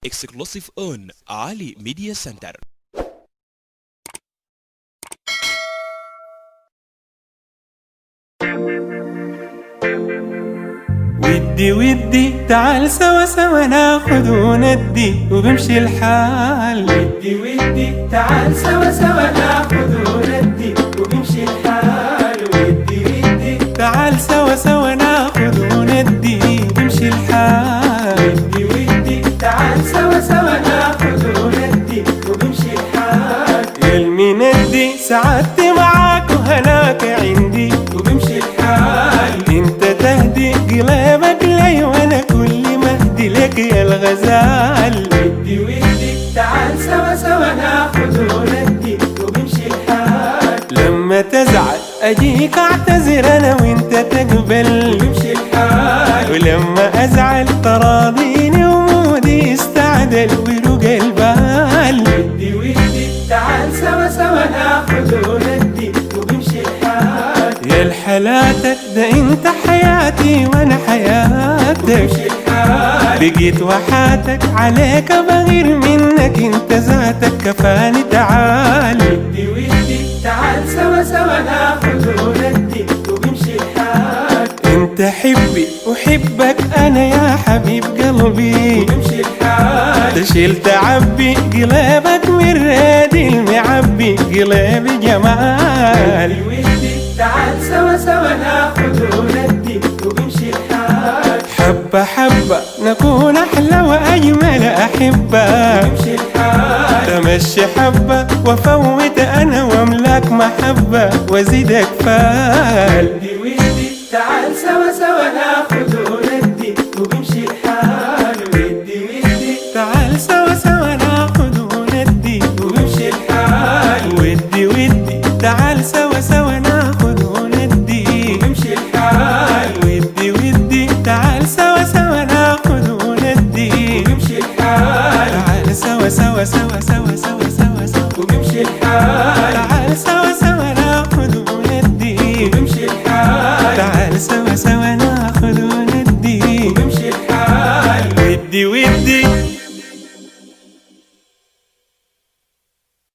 exclusive on Ali Media Center. ودي ودي تعال سوا سوا ناخد وندي وبمشي الحال. ودي ودي تعال سوا سوا ناخد وندي وبمشي الحال. ودي ودي تعال سوا سوا ناخد وندي وبمشي الحال. ودي ودي تعال سوا سوا ناخد وندي وبمشي الحال. يا المندي سعادتي معاك وهناك عندي وبمشي الحال. انت تهدي قلبك لي وانا كل ما اهدي لك يا الغزال. ودي ودي تعال سوا سوا ناخد وندي وبمشي الحال. لما تزعل اجيك اعتذر انا وانت تقبل وبمشي الحال. ولما ازعل تراضيني ومودي استعدل ورق البال. ودي ودي تعال سوا سوا ناخد وندي وبمشي الحال. يا الحلاتك ده انت حياتي وانا حياتك وبمشي الحال. بقيت وحاتك عليك بغير منك انت ذاتك كفاني تعال. ودي ودي تعال سوا سوا ناخد وندي وبمشي الحال. انت حبي وحبك انا يا حبيب قلبي وبمشي الحال. تشيل تعبي قلبك من رادي المعبي قلبي جمال. ودي تعال سوا سوا ناخد وندي وبمشي الحال. حبة حبة نكون أحلى وأجمل أحبة وبمشي الحال. تمشي حبة وفوت أنا وأملاك محبة وزيدك فال. ودي ودي تعال سوا سوا ناخد وندي وبمشي الحال. ودي ودي تعال سوا سوا ناخد وندي وبمشي الحال. ودي ودي تعال سوا سوا ناخد وندي وبمشي الحال. ودي ودي تعال سوا سوا ناخد وندي وبمشي الحال. تعال سوا سوا سوا سوا سوا سوا سوا وبمشي الحال. تعال سوا سوا ناخد وندي وبمشي الحال. تعال سوا سوا ناخد وندي وبمشي الحال. ودي ودي